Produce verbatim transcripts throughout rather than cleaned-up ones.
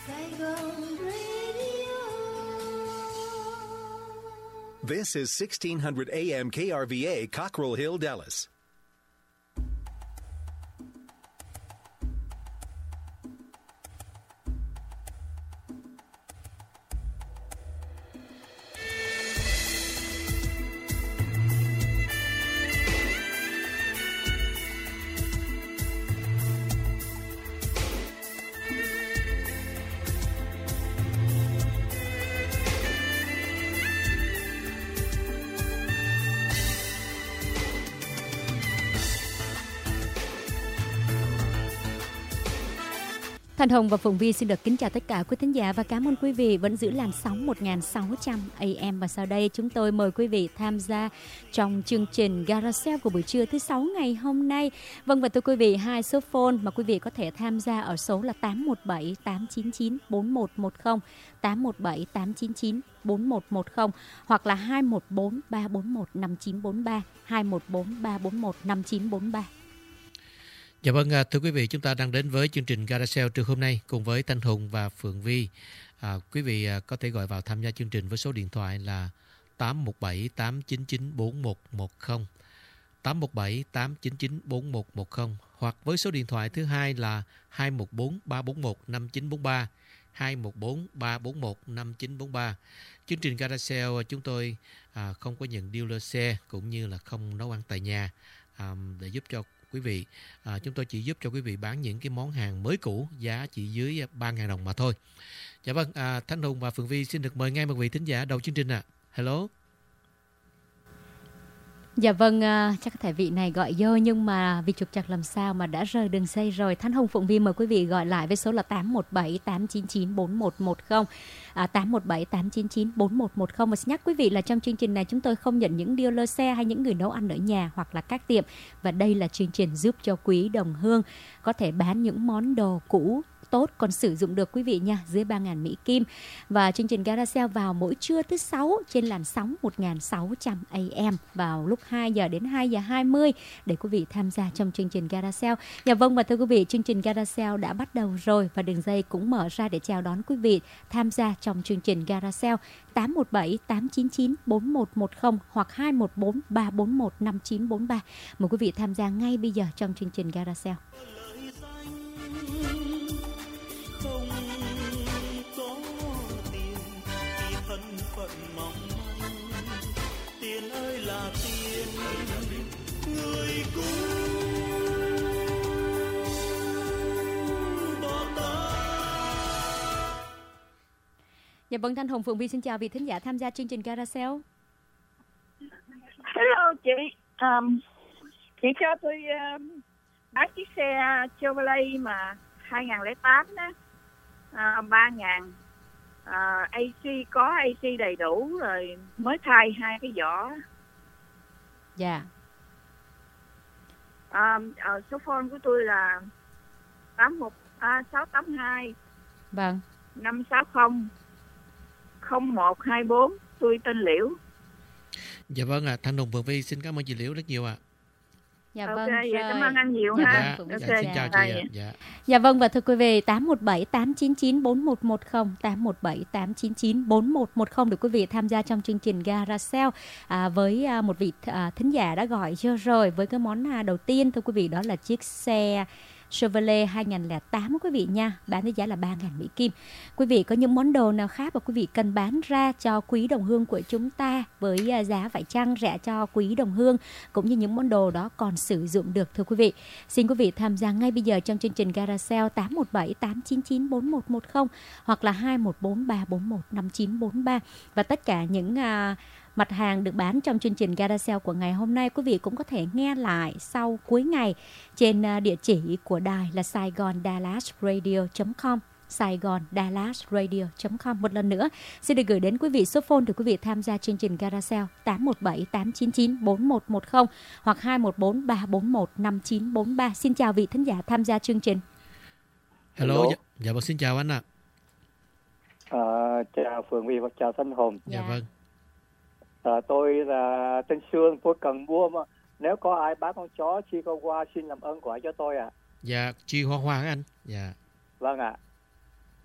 This is sixteen hundred A M K R V A, Cockrell Hill, Dallas. Thanh Hồng và Phụng Vi xin được kính chào tất cả quý thính giả và cảm ơn quý vị vẫn giữ làn sóng một nghìn sáu trăm A M. Và sau đây chúng tôi mời quý vị tham gia trong chương trình Garage của buổi trưa thứ sáu ngày hôm nay. Vâng, và thưa quý vị, hai số phone mà quý vị có thể tham gia ở số là tám một bảy tám chín chín bốn một một không, tám một bảy tám chín chín bốn một một không hoặc là hai một bốn ba bốn một năm chín bốn ba, hai một bốn ba bốn một năm chín bốn ba. Dạ vâng, thưa quý vị, chúng ta đang đến với chương trình Garage trưa hôm nay cùng với Thanh Hùng và Phượng Vi. À, quý vị có thể gọi vào tham gia chương trình với số điện thoại là tám một bảy tám chín chín bốn một một không, tám một bảy tám chín chín bốn một một không hoặc với số điện thoại thứ hai là hai một bốn ba bốn một năm chín bốn ba, hai một bốn ba bốn một năm chín bốn ba. Chương trình Garage chúng tôi à, không có nhận dealer xe cũng như là không nấu ăn tại nhà à, để giúp cho quý vị, à, chúng tôi chỉ giúp cho quý vị bán những cái món hàng mới cũ giá chỉ dưới ba nghìn đồng mà thôi. Dạ vâng, à, Thanh Hùng và Phượng Vi xin được mời ngay một vị thính giả đầu chương trình ạ. À. Hello. Dạ vâng, uh, chắc có thể vị này gọi vô nhưng mà vì trục trặc làm sao mà đã rời đường dây rồi. Thanh Hùng, Phụng Vi mời quý vị gọi lại với số là tám một bảy tám chín chín bốn một một không, à, tám một bảy tám chín chín bốn một một không. Và xin nhắc quý vị là trong chương trình này chúng tôi không nhận những dealer xe hay những người nấu ăn ở nhà hoặc là các tiệm. Và đây là chương trình giúp cho quý đồng hương có thể bán những món đồ cũ tốt còn sử dụng được quý vị nha, dưới ba nghìn Mỹ Kim. Và chương trình Garage vào mỗi trưa thứ sáu trên làn sóng một nghìn sáu trăm A M vào lúc hai giờ đến hai giờ hai mươi để quý vị tham gia trong chương trình Garage. Dạ vâng, và thưa quý vị, chương trình Garage đã bắt đầu rồi và đường dây cũng mở ra để chào đón quý vị tham gia trong chương trình Garage tám một bảy tám chín chín bốn một một không hoặc hai một bốn ba bốn một năm chín bốn ba. Mời quý vị tham gia ngay bây giờ trong chương trình Garage. Dạ vâng, Thanh Hồng, Phượng Vi xin chào vị thính giả tham gia chương trình Garage. Hello chị, um, chị cho tôi um, bán chiếc xe Chevrolet mà hai nghìn lẻ tám đó, uh, ba nghìn, uh, A C có A C đầy đủ rồi, mới thay hai cái vỏ. Dạ. Um, uh, số phone của tôi là tám một sáu tám hai vâng năm sáu không không một hai bốn. Tôi tên Liễu. Dạ vâng ạ, à, Thanh Hùng, Phượng Vi xin cảm ơn chị Liễu rất nhiều ạ. À. Dạ okay, vâng, dạ, cảm ơn anh nhiều dạ, ha. Dạ, okay. dạ, xin chào chị ạ. Dạ. Dạ vâng, và thưa quý vị, tám một bảy tám chín chín bốn một một không, tám một bảy tám chín chín bốn một một không để quý vị tham gia trong chương trình Garage à, với à, một vị à, thính giả đã gọi chưa rồi với cái món à, đầu tiên thưa quý vị, đó là chiếc xe Chevrolet hai nghìn lẻ tám quý vị nha, bán với giá là ba nghìn Mỹ Kim. Quý vị có những món đồ nào khác mà quý vị cần bán ra cho quý đồng hương của chúng ta với giá phải chăng rẻ cho quý đồng hương, cũng như những món đồ đó còn sử dụng được thưa quý vị. Xin quý vị tham gia ngay bây giờ trong chương trình Garage tám một bảy tám chín chín bốn một một không hoặc là hai một bốn ba bốn một năm chín bốn ba. Và tất cả những uh, mặt hàng được bán trong chương trình Garage của ngày hôm nay quý vị cũng có thể nghe lại sau cuối ngày trên địa chỉ của đài là saigon dallas radio chấm com, saigon dallas radio chấm com. Một lần nữa xin được gửi đến quý vị số phone để quý vị tham gia chương trình Garage tám một bảy tám chín chín bốn một một không hoặc hai một bốn ba bốn một năm chín bốn ba. Xin chào vị thính giả tham gia chương trình. Hello, Hello. Dạ, dạ vâng, xin chào anh ạ. À. À, chào Phượng Vi và chào Thanh Hùng. Dạ, dạ vâng. À, tôi là tên Sương, tôi cần mua mà nếu có ai bán con chó Chihuahua xin làm ơn gọi cho tôi ạ. À. Dạ, Chihuahua anh. Dạ. Vâng ạ.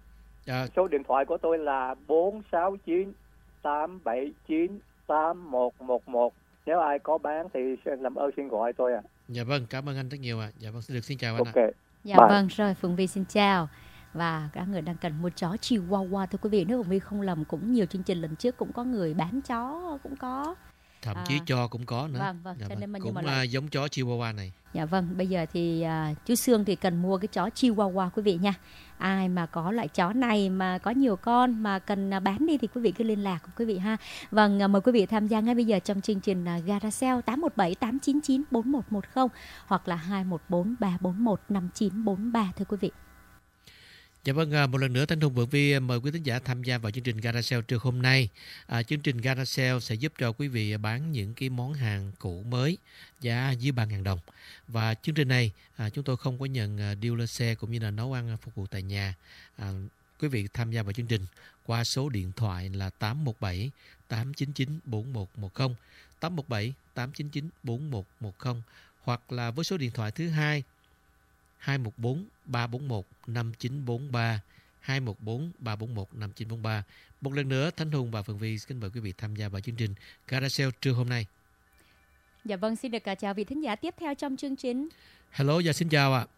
À, Số điện thoại của tôi là bốn sáu chín tám bảy chín tám một một một. Nếu ai có bán thì làm ơn xin gọi tôi ạ. À. dạ vâng, cảm ơn anh rất nhiều ạ. À. Dạ vâng, xin được xin chào anh ạ. Ok. À. Dạ Bye. vâng, rồi Phượng Vi xin chào. Và các người đang cần mua chó Chihuahua thưa quý vị, nếu Phượng Vi không lầm cũng nhiều chương trình lần trước cũng có người bán chó cũng có. Thậm À, chí cho cũng có nữa. Vâng, vâng, Dạ cho vâng. nên mà nhưng Cũng mà à, lại giống chó Chihuahua này. Dạ vâng, bây giờ thì à, chú Sương thì cần mua cái chó Chihuahua quý vị nha. Ai mà có loại chó này mà có nhiều con mà cần à, bán đi thì quý vị cứ liên lạc quý vị ha. Vâng, à, mời quý vị tham gia ngay bây giờ trong chương trình à, Gara Sale tám một bảy tám chín chín bốn một một không hoặc là hai một bốn ba bốn một năm chín bốn ba thưa quý vị. Dạ vâng, à, một lần nữa Thanh Hùng Vượng Vi mời quý thính giả tham gia vào chương trình Gara Sale trưa hôm nay. À, chương trình Gara Sale sẽ giúp cho quý vị bán những cái món hàng cũ mới giá dưới ba nghìn đồng. Và chương trình này à, chúng tôi không có nhận à, dealer xe cũng như là nấu ăn phục vụ tại nhà. À, quý vị tham gia vào chương trình qua số điện thoại là tám một bảy tám chín chín bốn một một không, tám một bảy tám chín chín bốn một một không hoặc là với số điện thoại thứ hai hai một bốn ba bốn một năm chín bốn ba, hai một bốn ba bốn một năm chín bốn ba. Một lần nữa Thanh Hùng và Phượng Vi xin mời quý vị tham gia vào chương trình Gara Sale trưa hôm nay. Dạ vâng, xin được chào vị thính giả tiếp theo trong chương trình. Hello, dạ xin chào ạ.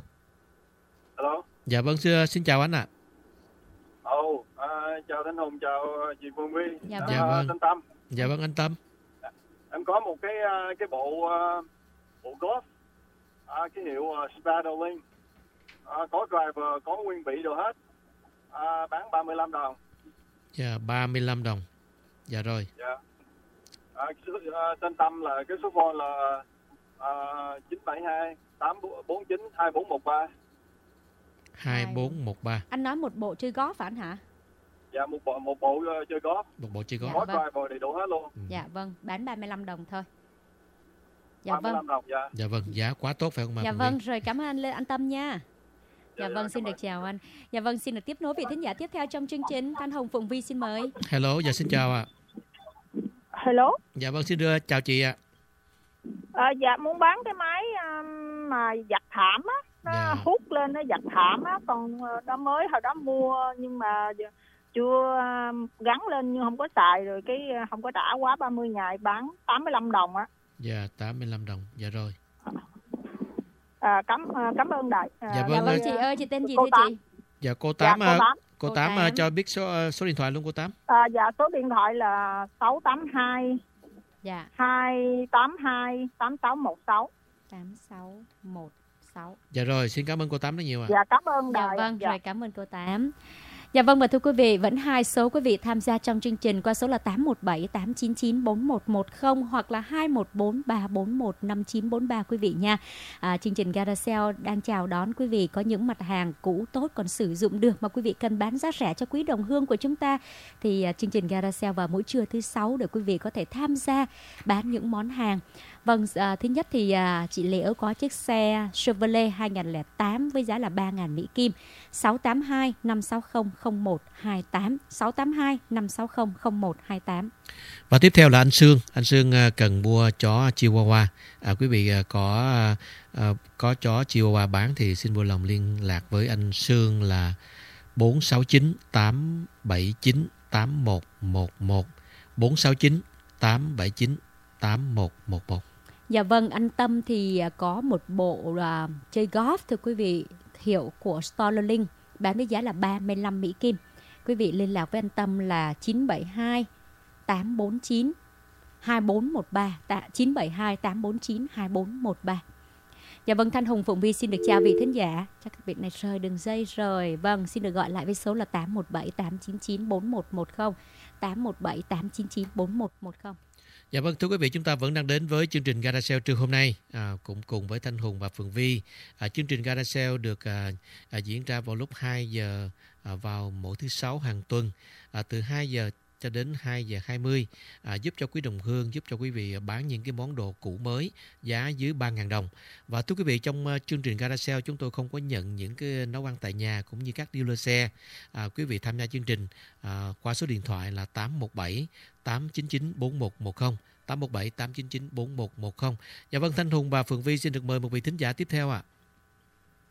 Hello. Dạ vâng, xin, xin chào anh ạ. Ồ, oh, à, chào Thanh Hùng, chào chị Phương Vi. Dạ vâng. Dạ vâng. Thanh Tâm. Dạ vâng anh Tâm. Em có một cái cái bộ bộ golf, à, cái hiệu uh, Spadolin, à, có driver, có nguyên bị đồ hết, à, bán ba mươi lăm đồng. Dạ, ba mươi lăm đồng. Dạ rồi. Dạ. À, tên Tâm là cái số phone là à, chín bảy hai tám bốn chín hai bốn một ba. hai bốn một ba. Anh nói một bộ chơi golf phải anh hả? Dạ, một bộ một bộ uh, chơi golf. Một bộ chơi golf. Dạ, Có vâng. driver đầy đủ hết luôn. Ừ. Dạ vâng, bán ba mươi lăm đồng thôi. Dạ ba mươi lăm vâng. đồng, dạ. Dạ vâng, giá quá tốt phải không ạ? Dạ Phượng vâng, Vi? rồi cảm ơn anh Lê An Tâm nha. Dạ Dạ, vâng, dạ, xin cảm được ơn. chào anh. Dạ vâng, xin được tiếp nối vị thính giả tiếp theo trong chương trình. Thanh Hồng Phượng Vi xin mời. Hello, dạ xin chào ạ. Hello. Dạ vâng, xin đưa chào chị ạ. À, dạ muốn bán cái máy um, mà giặt thảm á, nó Dạ. hút lên nó giặt thảm á, còn uh, đó mới hồi đó mua nhưng mà giờ chưa um, gắn lên nhưng không có xài rồi cái uh, không có trả quá ba mươi ngày, bán tám mươi lăm đồng á. Dạ, tám mươi lăm đồng. Dạ rồi. À, cảm uh, cảm ơn đại. À, Dạ Dạ vâng, vâng ơi. chị ơi, chị tên gì Cô thưa Tám. chị? Dạ cô Dạ, Tám, cô à, Tám. cô Cô Tám à, Tám. cho biết số số điện thoại luôn cô Tám. À, dạ số điện thoại là sáu tám hai Dạ, hai tám hai tám sáu một sáu. tám sáu một sáu. Dạ rồi, xin cảm ơn cô Tám rất nhiều ạ. Dạ cảm ơn Dạ đại. vâng, Dạ. rồi cảm ơn cô Tám. Dạ vâng, và thưa quý vị, vẫn hai số quý vị tham gia trong chương trình qua số là tám một bảy tám chín chín bốn một một không hoặc là hai một bốn ba bốn một năm chín bốn ba quý vị nha. À, chương trình Gara Sale đang chào đón quý vị có những mặt hàng cũ tốt còn sử dụng được mà quý vị cần bán giá rẻ cho quý đồng hương của chúng ta. Thì à, chương trình Gara Sale vào mỗi trưa thứ sáu để quý vị có thể tham gia bán những món hàng. Vâng, à, thứ nhất thì à, chị Liễu có chiếc xe Chevrolet hai không không tám với giá là ba nghìn Mỹ Kim. sáu tám hai năm sáu không không một hai tám, sáu tám hai năm sáu không không một hai tám. Và tiếp theo là anh Sương. Anh Sương à, cần mua chó Chihuahua. À, quý vị à, có à, có chó Chihuahua bán thì xin vui lòng liên lạc với anh Sương là bốn sáu chín tám bảy chín tám một một một, bốn sáu chín tám bảy chín tám một một một. Dạ vâng, anh Tâm thì à, có một bộ à, chơi golf thưa quý vị, hiệu của Starling bán với giá là ba mươi lăm Mỹ Kim. Quý vị liên lạc với anh Tâm là chín bảy hai tám bốn chín hai bốn một ba, chín bảy hai tám bốn chín hai bốn một ba. Dạ vâng, Thanh Hùng Phụng Vi xin được chào vị thính giả. Chắc các vị này rời đường dây rồi. Vâng, xin được gọi lại với số là tám một bảy tám chín chín bốn một một không, tám một bảy tám chín chín bốn một một không. Dạ vâng, thưa quý vị, chúng ta vẫn đang đến với chương trình Gara Sale trưa hôm nay, à, cũng cùng với Thanh Hùng và Phượng Vi. À, chương trình Gara Sale được à, à, diễn ra vào lúc hai giờ à, vào mỗi thứ sáu hàng tuần, à, từ hai giờ cho đến hai giờ hai mươi, à, giúp cho quý đồng hương, giúp cho quý vị bán những cái món đồ cũ mới giá dưới ba nghìn đồng. Và thưa quý vị, trong uh, chương trình Gara Sale chúng tôi không có nhận những cái nấu ăn tại nhà cũng như các dealer xe. À, quý vị tham gia chương trình à, qua số điện thoại là tám một bảy tám chín chín bốn một một không, tám một bảy tám chín chín bốn một một không. Dạ vâng, Thanh Hùng và Phượng Vi xin được mời một vị thính giả tiếp theo ạ.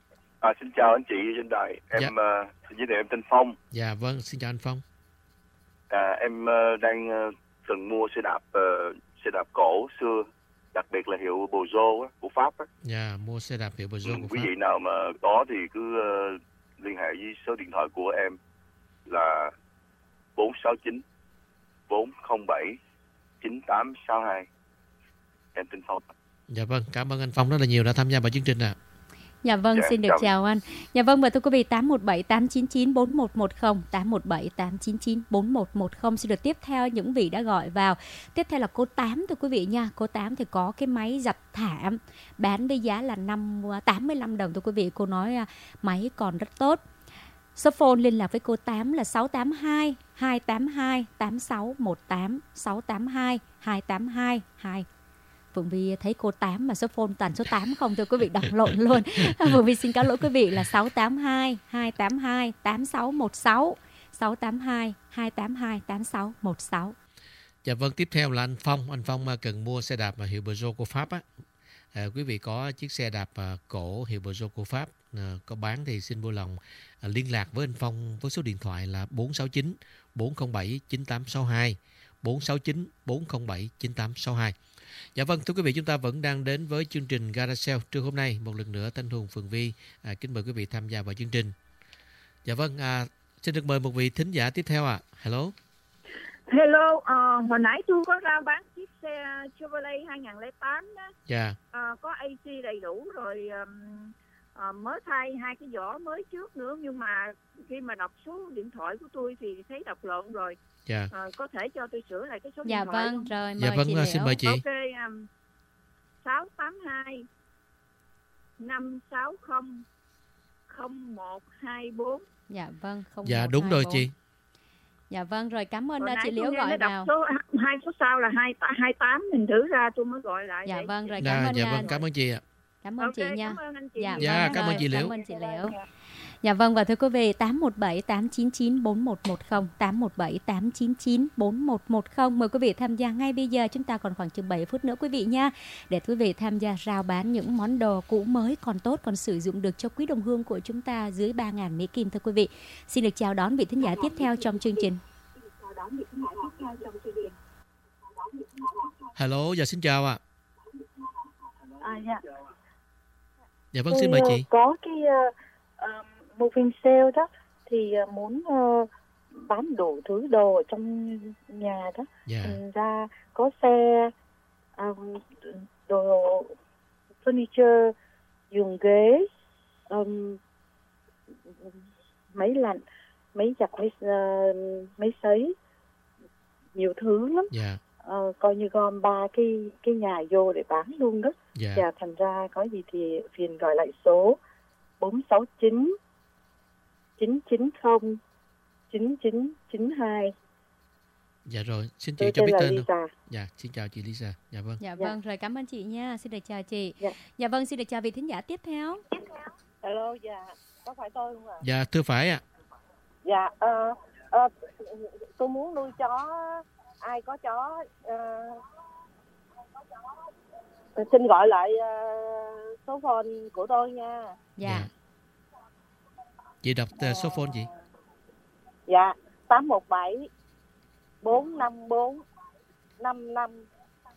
À, xin chào anh chị trên đài. Em Dạ. uh, xin giới thiệu em tên Phong. Dạ vâng, xin chào anh Phong. À, em uh, đang uh, từng mua xe đạp uh, xe đạp cổ xưa, đặc biệt là hiệu Peugeot á, của Pháp á. Dạ, mua xe đạp hiệu Peugeot của Quý Pháp. vị nào mà có thì cứ uh, liên hệ với số điện thoại của em là bốn sáu chín bốn không bảy chín tám sáu hai. Em tên Phong. Dạ vâng, cảm ơn anh Phong rất là nhiều đã tham gia vào chương trình ạ. À. Dạ vâng, Dạ, xin được chào. chào anh. Dạ vâng, và thưa quý vị, tám một bảy tám chín chín bốn một một không, tám một bảy tám chín chín bốn một một không xin được tiếp theo những vị đã gọi vào. Tiếp theo là cô Tám thưa quý vị nha. Cô Tám thì có cái máy giặt thảm bán với giá là năm tám mươi lăm đồng thưa quý vị. Cô nói máy còn rất tốt. Số phone liên lạc với cô Tám là sáu tám hai hai tám hai tám sáu một tám, sáu tám hai hai tám hai hai. Phượng Vi thấy cô Tám mà số phone toàn số tám không thưa quý vị, đọc lộn luôn. Phượng Vi xin cáo lỗi quý vị là sáu tám hai hai tám hai tám sáu một sáu, sáu tám hai hai tám hai tám sáu một sáu. Dạ vâng, tiếp theo là anh Phong. Anh Phong cần mua xe đạp hiệu Peugeot của Pháp á. À, quý vị có chiếc xe đạp à, cổ hiệu Peugeot của Pháp à, có bán thì xin vui lòng à, liên lạc với anh Phong với số điện thoại là bốn sáu chín bốn không bảy chín tám sáu hai, bốn sáu chín bốn không bảy chín tám sáu hai. Dạ vâng, thưa quý vị, chúng ta vẫn đang đến với chương trình Garage trưa hôm nay. Một lần nữa Thanh Hùng, Phượng Vi à, kính mời quý vị tham gia vào chương trình. Dạ vâng, à, xin được mời một vị thính giả tiếp theo ạ. À. Hello. Hello, uh, hồi nãy tôi có ra bán chiếc xe Chevrolet hai không không tám đó. Dạ. Uh, có a xê đầy đủ rồi, um, uh, mới thay hai cái vỏ mới trước nữa, nhưng mà khi mà đọc số điện thoại của tôi thì thấy đọc lộn rồi. Dạ. Uh, có thể cho tôi sửa lại cái số Dạ điện thoại vâng, không? rồi mời Dạ vâng, chị xin Liễu. mời chị. Ok, um, sáu tám hai năm sáu không không một hai bốn. Dạ vâng, không Dạ một đúng hai rồi bốn. chị. Dạ vâng, rồi cảm ơn Hồi đã nãy chị tôi Liễu nghe gọi nó đọc vào. số hai số sau là hai hai tám, mình thử ra tôi mới gọi lại. Dạ vậy. vâng, rồi cảm Dạ, ơn dạ anh. vâng, cảm ơn chị ạ. Cảm ơn Ok, chị nha. cảm ơn anh chị. Dạ, Dạ, vâng, cảm ơn rồi, chị Liễu. Cảm ơn chị Liễu. Dạ vâng, và thưa quý vị, tám một bảy tám chín chín bốn một một không, tám một bảy tám chín chín bốn một một không. Mời quý vị tham gia ngay bây giờ. Chúng ta còn khoảng chừng bảy phút nữa quý vị nha, để quý vị tham gia rao bán những món đồ cũ mới còn tốt, còn sử dụng được cho quý đồng hương của chúng ta dưới ba nghìn Mỹ Kim thưa quý vị. Xin được chào đón vị thính giả tiếp theo trong chương trình. Hello, dạ xin chào ạ. À, dạ. Dạ vâng, xin mời chị. Có cái uh, uh, moving sale đó thì uh, muốn uh, bán đủ thứ đồ ở trong nhà đó. Dạ. Thành ra có xe, um, đồ furniture, giường ghế, um, máy lạnh, máy giặt, máy, uh, máy sấy, nhiều thứ lắm. Dạ. Ờ, coi như gom ba cái cái nhà vô để bán luôn đó. Dạ. Và thành ra có gì thì phiền gọi lại số bốn sáu chín chín chín không chín chín chín hai. Dạ rồi, xin chị Tôi cho tên biết là tên Lisa. không? Dạ, xin chào chị Lisa. Dạ vâng. Dạ Dạ. vâng, rồi cảm ơn chị nha. Xin được chào chị. Dạ. Dạ vâng, xin được chào vị thính giả tiếp theo. Hello, dạ, có phải tôi không ạ? Dạ, thưa phải ạ. Dạ, ờ, ờ, tôi muốn nuôi chó, ai có chó, uh, xin gọi lại uh, số phone của tôi nha. Dạ. Chị đọc uh, số phone chị. Dạ, tám một bảy bốn năm bốn năm năm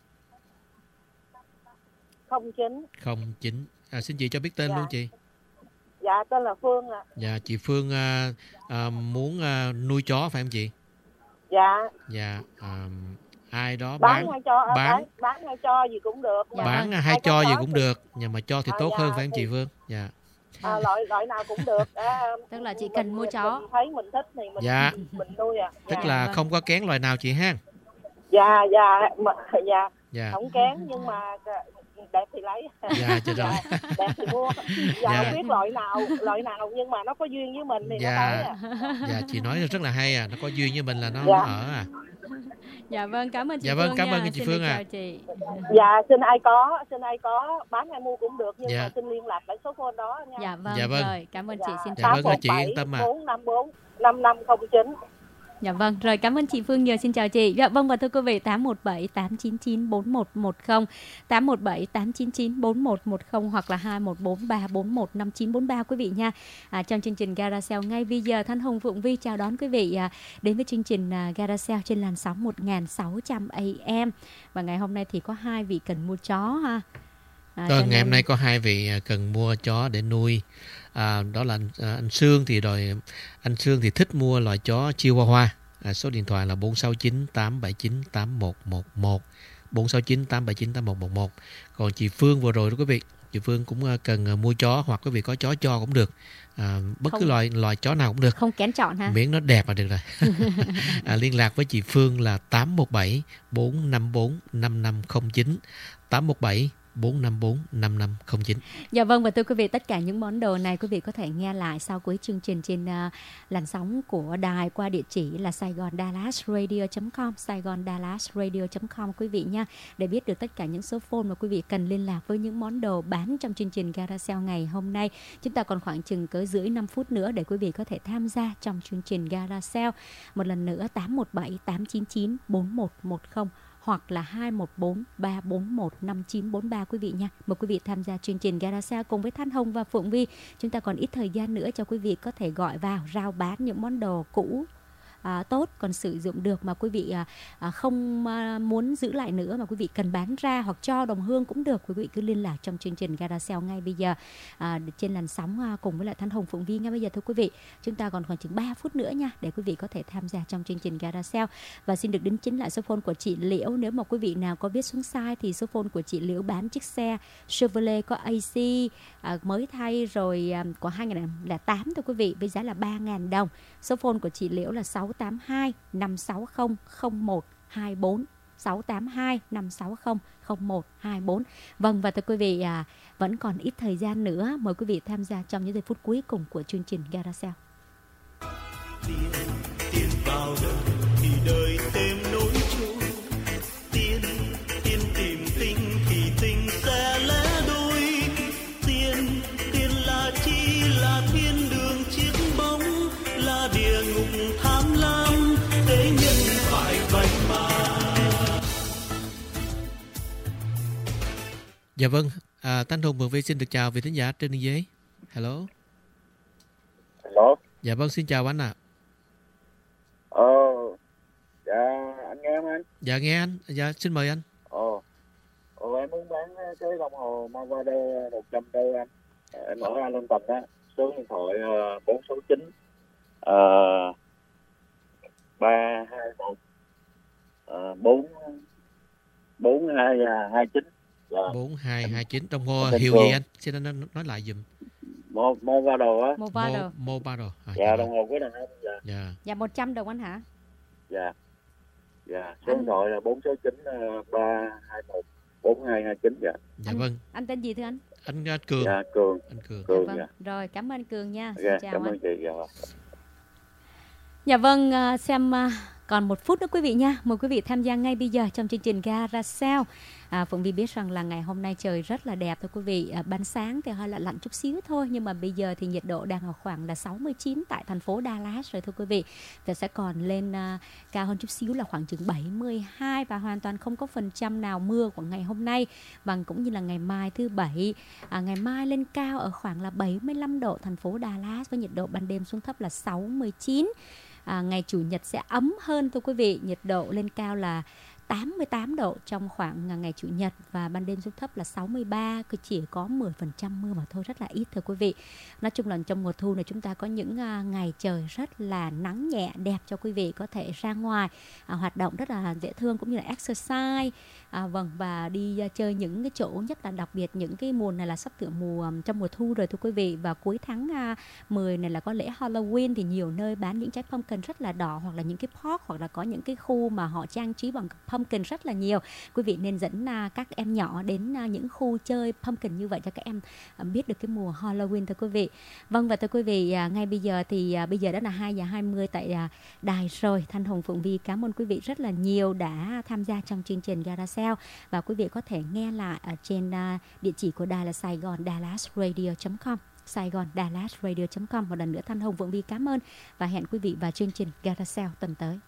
không chín. Không chín. À, xin chị cho biết tên Dạ. luôn chị. Dạ, tên là Phương ạ. Dạ, chị Phương à, à, muốn à, nuôi chó phải không chị? Dạ. Dạ. À, ai đó Bán, bán hay cho bán bán, bán hay cho gì cũng được. Dạ. bán vâng. hay Ai có cho gì chó cũng thì- được, nhưng mà cho thì À, tốt dạ, hơn phải không thì- chị Phương? Dạ. À, loại loại nào cũng được. À, Tức là chị mình- cần mua chó. Mình thấy mình thích thì mình Dạ. mình nuôi à. Tức Dạ. là vâng. không có kén loài nào chị ha. Dạ dạ mà, dạ Dạ. không kén nhưng mà đẹp thì lấy. Dạ, trời rồi. Dạ, đẹp thì mua. Dạ, Dạ. không biết loại nào loại nào nhưng mà nó có duyên với mình thì Dạ. nó lấy à. Dạ, chị nói rất là hay à, nó có duyên với mình là nó, Dạ. nó ở à. Dạ vâng, cảm ơn chị Dạ vâng, Phương cảm ơn nha. chị Xin Phương được ạ. chào chị. Dạ, xin ai có, xin ai có bán hay mua cũng được nhưng Dạ. mà xin liên lạc lại số phone đó nha. Dạ vâng, Dạ vâng. rồi, cảm ơn chị. Xin Dạ chào. vâng, chị yên tâm ạ. bốn năm bốn năm năm không chín. Dạ vâng, rồi cảm ơn chị Phương nhiều, xin chào chị. Dạ vâng, và thưa quý vị, tám một bảy tám chín chín bốn một một không, tám một bảy tám chín chín bốn một một không hoặc là hai một bốn ba bốn một năm chín bốn ba quý vị nha. À, trong chương trình Gara Sale ngay bây giờ, Thanh Hồng Phượng Vi chào đón quý vị à, đến với chương trình à, Gara Sale trên làn sóng một nghìn sáu trăm A M. Và ngày hôm nay thì có hai vị cần mua chó ha. À, Rồi, ngày nên... hôm nay có hai vị cần mua chó để nuôi. À, đó là anh, anh Sương thì rồi anh Sương thì thích mua loại chó Chihuahua. À, số điện thoại là bốn sáu chín tám bảy chín tám một một một, bốn sáu chín tám bảy chín tám một một một. Còn chị Phương vừa rồi đó quý vị, chị Phương cũng cần mua chó, hoặc quý vị có chó cho cũng được. À, bất không, cứ loại loại chó nào cũng được, không kén chọn ha, miễn nó đẹp là được rồi. À, liên lạc với chị Phương là tám một bảy bốn năm bốn năm năm không chín, tám một bảy bốn năm bốn năm năm không chín. Dạ vâng, và thưa quý vị, tất cả những món đồ này quý vị có thể nghe lại sau cuối chương trình trên uh, làn sóng của đài qua địa chỉ là saigon dallas radio chấm com, saigon dallas radio chấm com quý vị nha, để biết được tất cả những số phone mà quý vị cần liên lạc với những món đồ bán trong chương trình Gara Sale ngày hôm nay. Chúng ta còn khoảng chừng cỡ rưỡi năm phút nữa để quý vị có thể tham gia trong chương trình Gara Sale. Một lần nữa, tám một bảy tám chín chín bốn một một không hoặc là hai một bốn ba bốn một năm chín bốn ba quý vị nha. Mời quý vị tham gia chương trình Gara Sale cùng với Thanh Hồng và Phượng Vi. Chúng ta còn ít thời gian nữa cho quý vị có thể gọi vào rao bán những món đồ cũ À, tốt còn sử dụng được mà quý vị à, à, không à, muốn giữ lại nữa mà quý vị cần bán ra hoặc cho đồng hương cũng được, quý vị cứ liên lạc trong chương trình Gara Sale ngay bây giờ à, trên làn sóng à, cùng với lại Thanh Hồng Phượng Vi ngay bây giờ. Thưa quý vị, chúng ta còn khoảng chừng ba phút nữa nha để quý vị có thể tham gia trong chương trình Gara Sale. Và xin được đính chính lại số phone của chị Liễu. Nếu mà quý vị nào có viết xuống sai thì số phone của chị Liễu bán chiếc xe Chevrolet có a xê à, mới thay rồi à, của hai nghìn không trăm lẻ tám thưa quý vị, với giá là ba nghìn đồng. Số phone của chị Liễu là sáu tám hai năm sáu không không một hai bốn, sáu tám hai năm sáu không không một hai bốn. Vâng, và thưa quý vị, à, vẫn còn ít thời gian nữa, mời quý vị tham gia trong những giây phút cuối cùng của chương trình Gara Sale. Tiền, tiền vào đời thì đời thêm nỗi trôi, tiền, tiền tìm tình thì tình sẽ lẽ đôi, tiền, tiền là chi là thiên đường chiếc bóng, là địa ngục tham lam, thế nhân phải vậy mà. Dạ vâng, à, Thanh Hùng Phượng Vi xin được chào vị thính giả trên đường dây. Hello. Hello. Dạ vâng, xin chào anh ạ. À. Ờ, dạ anh nghe không anh? Dạ nghe anh, dạ xin mời anh. Ồ, Ồ em muốn bán cái đồng hồ Movado một trăm đô anh. Em ở An Long Tầm đó, số điện thoại bốn sáu chín ba hai một bốn bốn hai hai chín. bốn hai hai chín. Đồng hồ hiệu gì anh? Xin anh nói, nói lại dùm. Movado á. Movado. Movado. À, dạ, đồng hồ của đàn ông. Dạ. Dạ. Dạ một trăm đồng anh hả? Dạ. Dạ, số điện thoại là bốn sáu chín ba hai một bốn hai hai chín. Dạ. Dạ anh, vâng. Anh tên gì thưa anh? Anh uh, Cường. Dạ, Cường. Anh Cường. Cường dạ, vâng. Dạ. Rồi, cảm ơn Cường nha. Xin dạ, chào cảm anh. ơn chị. Dạ. Dạ vâng, uh, xem uh, còn một phút nữa quý vị nha. Mời quý vị tham gia ngay bây giờ trong chương trình Gara Sale. À, Phượng Vi biết rằng là ngày hôm nay trời rất là đẹp thưa quý vị. À, ban sáng thì hơi là lạnh chút xíu thôi, nhưng mà bây giờ thì nhiệt độ đang ở khoảng là sáu mươi chín tại thành phố Dallas rồi thưa quý vị. Và sẽ còn lên uh, cao hơn chút xíu là khoảng chừng bảy mươi hai, và hoàn toàn không có phần trăm nào mưa của ngày hôm nay. Và cũng như là ngày mai thứ bảy, à, ngày mai lên cao ở khoảng là bảy mươi lăm độ thành phố Dallas, với nhiệt độ ban đêm xuống thấp là sáu mươi chín. À, ngày Chủ nhật sẽ ấm hơn thưa quý vị, nhiệt độ lên cao là tám mươi tám độ trong khoảng ngày Chủ nhật, và ban đêm xuống thấp là sáu mươi ba, cứ chỉ có mười phần trăm mưa mà thôi, rất là ít thưa quý vị. Nói chung là trong mùa thu này chúng ta có những uh, ngày trời rất là nắng nhẹ đẹp cho quý vị có thể ra ngoài uh, hoạt động rất là dễ thương, cũng như là exercise. À, vâng, và đi uh, chơi những cái chỗ, nhất là đặc biệt những cái mùa này là sắp tựa mùa um, trong mùa thu rồi thưa quý vị. Và cuối tháng uh, mười này là có lễ Halloween, thì nhiều nơi bán những trái pumpkin rất là đỏ, hoặc là những cái park, hoặc là có những cái khu mà họ trang trí bằng pumpkin rất là nhiều. Quý vị nên dẫn uh, các em nhỏ đến uh, những khu chơi pumpkin như vậy cho các em uh, biết được cái mùa Halloween thưa quý vị. Vâng, và thưa quý vị, uh, ngay bây giờ thì uh, bây giờ đã là hai giờ hai mươi tại uh, đài rồi. Thanh Hồng Phượng Vi cảm ơn quý vị rất là nhiều đã tham gia trong chương trình Gara Sale. Và quý vị có thể nghe lại ở trên uh, địa chỉ của đài là saigon dallas radio chấm com, Saigon Dallas Radio chấm com. Một lần nữa Thanh Hồng Vượng Vi cảm ơn và hẹn quý vị vào chương trình Garage Sale tuần tới.